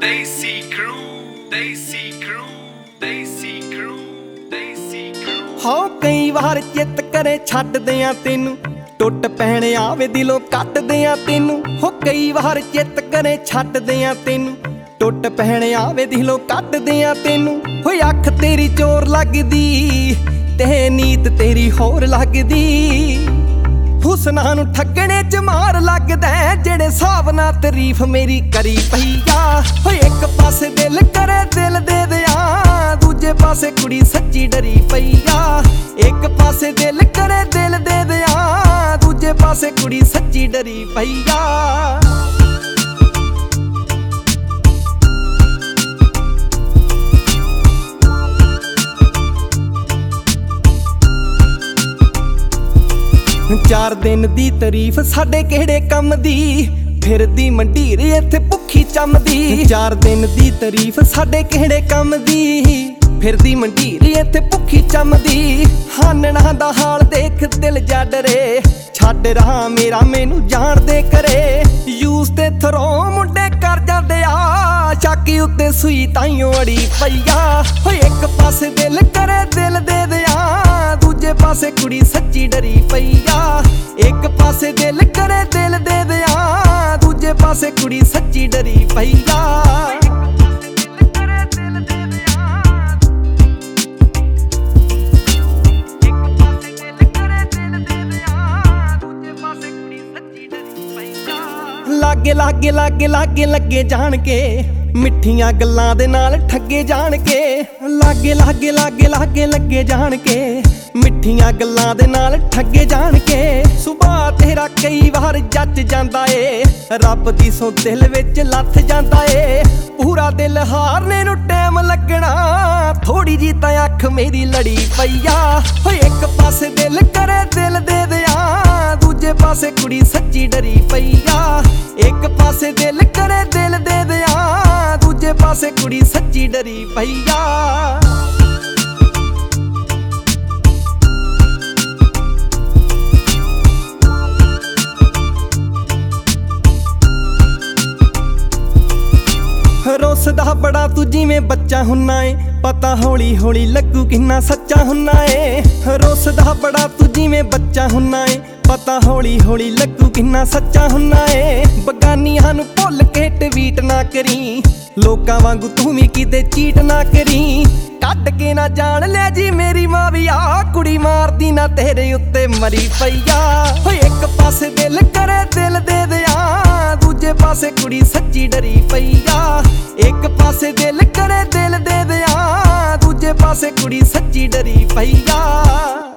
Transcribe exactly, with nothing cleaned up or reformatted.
Desi Crew, Desi Crew, Desi Crew, Desi Crew। ਹੋ ਕਈ ਵਾਰ ਚਿੱਤ ਕਰੇ ਛੱਡਦੇ ਆ ਤੈਨੂੰ, ਟੁੱਟ ਪੈਣ ਆਵੇ ਦਿਲੋਂ ਕੱਟਦੇ ਆ ਤੈਨੂੰ। ਹੋ ਕਈ ਵਾਰ ਚਿੱਤ ਕਰੇ ਛੱਡਦੇ ਆ ਤੈਨੂੰ, ਟੁੱਟ ਪੈਣ ਆਵੇ ਦਿਲੋਂ ਕੱਟਦੇ ਆ ਤੈਨੂੰ। ਹੋਏ ਅੱਖ ਤੇਰੀ ਚੋਰ ਲੱਗਦੀ ਤੇ ਨੀਤ ਤੇਰੀ ਹੋਰ ਲੱਗਦੀ, ਹੁਸਨਾਂ ਨੂੰ ਠੱਗਣੇ ਚ ਮਾਰ ਲੱਗਦਾ ਜਿਹੜੇ ਹਿਸਾਬ ਨਾਲ ਤਾਰੀਫ ਮੇਰੀ ਕਰੀ ਪਈ ਆ। ਹੋਏ ਇੱਕ ਪਾਸੇ ਦਿਲ ਕਰੇ ਦਿਲ ਦੇ ਦਿਆਂ, ਦੂਜੇ ਪਾਸੇ ਕੁੜੀ ਸੱਚੀ ਡਰੀ ਪਈ ਆ। ਇੱਕ ਪਾਸੇ ਦਿਲ ਕਰੇ ਦਿਲ ਦੇ ਦਿਆਂ, ਦੂਜੇ ਪਾਸੇ ਕੁੜੀ ਸੱਚੀ ਡਰੀ ਪਈ ਆ। ਚਾਰ ਦਿਨ ਦੀ ਤਾਰੀਫ ਸਾਡੇ ਕਿਹੜੇ ਕੰਮ ਦੀ, ਫਿਰਦੀ ਮੰਡੀਰ ਇੱਥੇ ਭੁੱਖੀ ਚੰਮਦੀ। ਚਾਰ ਦਿਨ ਦੀ ਤਾਰੀਫ ਸਾਡੇ ਕਿਹੜੇ ਕੰਮ ਦੀ, ਫਿਰਦੀ ਮੰਡੀਰ ਇੱਥੇ ਭੁੱਖੀ ਚੰਮਦੀ। ਹਾਨਣਾ ਦਾ ਹਾਲ ਦੇਖ ਦਿਲ ਜਾ ਡਰੇ, ਛੱਡ ਰਹਾ ਮੇਰਾ ਮੈਨੂੰ ਜਾਣਦੇ ਕਰੇ। ਯੂਸ ਤੇ ਥਰੋਂ ਮੁੰਡੇ ਕਰ ਜਾਂਦੇ ਆ, ਚਾਕੀ ਉੱਤੇ ਸੂਈ ਤਾਈਓ ਅੜੀ ਪਈਆ। ਹੋਏ ਇੱਕ ਪਾਸੇ ਦਿਲ ਕਰੇ ਦਿਲ ਦੇ ਦਿਆਂ, ਦੂਜੇ ਪਾਸੇ ਕੁੜੀ ਸੱਚੀ ਡਰੀ ਪਈ ਆ। ਇੱਕ ਪਾਸੇ ਦਿਲ ਕਰੇ ਦਿਲ ਦੇ ਦਿਆਂ, ਦੂਜੇ ਪਾਸੇ ਕੁੜੀ ਸੱਚੀ ਡਰੀ ਪਈ ਆ। ਲਾਗੇ ਲਾਗੇ ਲਾਗੇ ਲਾਗੇ ਲੱਗੇ ਜਾਣ ਕੇ, ਮਿੱਠੀਆਂ ਗੱਲਾਂ ਦੇ ਨਾਲ ਠੱਗੇ ਜਾਣ ਕੇ। ਲਾਗੇ ਲਾਗੇ ਲਾਗੇ ਲਾਗੇ ਲੱਗੇ ਜਾਣ ਕੇ, ਮਿੱਠੀਆਂ ਗੱਲਾਂ ਦੇ ਨਾਲ ਠੱਗੇ ਜਾਣ ਕੇ। ਸੁਭਾਅ ਤੇਰਾ ਕਈ ਵਾਰ ਜੱਜ ਜਾਂਦਾ ਏ, ਰੱਬ ਦੀ ਸੋ ਦਿਲ ਵਿੱਚ ਲੱਥ ਜਾਂਦਾ ਏ। ਪੂਰਾ ਦਿਲ ਹਾਰਨੇ ਨੂੰ ਟਾਈਮ ਲੱਗਣਾ, ਥੋੜੀ ਜੀ ਤਾਂ ਅੱਖ ਮੇਰੀ ਲੜੀ ਪਈ ਆ। ਹੋਏ ਇੱਕ ਪਾਸੇ ਦਿਲ ਕਰੇ ਦਿਲ ਦੇ ਦਿਆਂ, ਦੂਜੇ ਪਾਸੇ ਕੁੜੀ ਸੱਚੀ ਡਰੀ ਪਈ ਆ। ਇੱਕ ਪਾਸੇ ਦਿਲ ਕਰੇ ਦਿਲ ਦੇ ਦਿਆਂ, ਦੂਜੇ ਪਾਸੇ ਕੁੜੀ ਸੱਚੀ ਡਰੀ ਪਈ ਆ। ਰੁੱਸਦਾ ਬੜਾ ਤੂੰ ਜਿਵੇਂ ਬੱਚਾ ਹੁੰਨਾ ਏ, ਪਤਾ ਹੌਲੀ ਹੌਲੀ ਲੱਗੂ ਕਿੰਨਾ ਸੱਚਾ ਹੁੰਨਾ ਏ। ਰੁੱਸਦਾ ਬੜਾ ਤੂੰ ਜਿਵੇਂ ਬੱਚਾ ਹੁੰਨਾ ਏ, ਪਤਾ ਹੌਲੀ ਹੌਲੀ ਲੱਗੂ ਕਿੰਨਾ ਸੱਚਾ ਹੁੰਨਾ ਏ। ਬਗਾਨੀਆਂ ਨੂੰ ਭੁੱਲ ਕੇ ਟਵੀਟ ਨਾ ਕਰੀ, ਲੋਕਾਂ ਵਾਂਗੂ ਤੂੰ ਵੀ ਕਿਤੇ ਚੀਟ ਨਾ ਕਰੀ। ਕੱਢ ਕੇ ਨਾ ਜਾਣ ਲੈ ਜੀ ਮੇਰੀ ਮਾਂ ਵੀ ਆ, ਕੁੜੀ ਮਾਰਦੀ ਨਾ ਤੇਰੇ ਉੱਤੇ ਮਰੀ ਪਈ ਆ। ਹੋਏ ਇੱਕ ਪਾਸੇ ਦਿਲ ਕਰੇ ਦਿਲ ਦੇ ਦਿਆਂ, ਦੂਜੇ ਪਾਸੇ ਕੁੜੀ ਸੱਚੀ ਡਰੀ ਪਈ ਆ। ਇੱਕ ਪਾਸੇ ਦਿਲ ਕਰੇ ਦਿਲ ਦੇ ਦਿਆਂ, ਦੂਜੇ ਪਾਸੇ ਕੁੜੀ ਸੱਚੀ ਡਰੀ ਪਈ ਆ।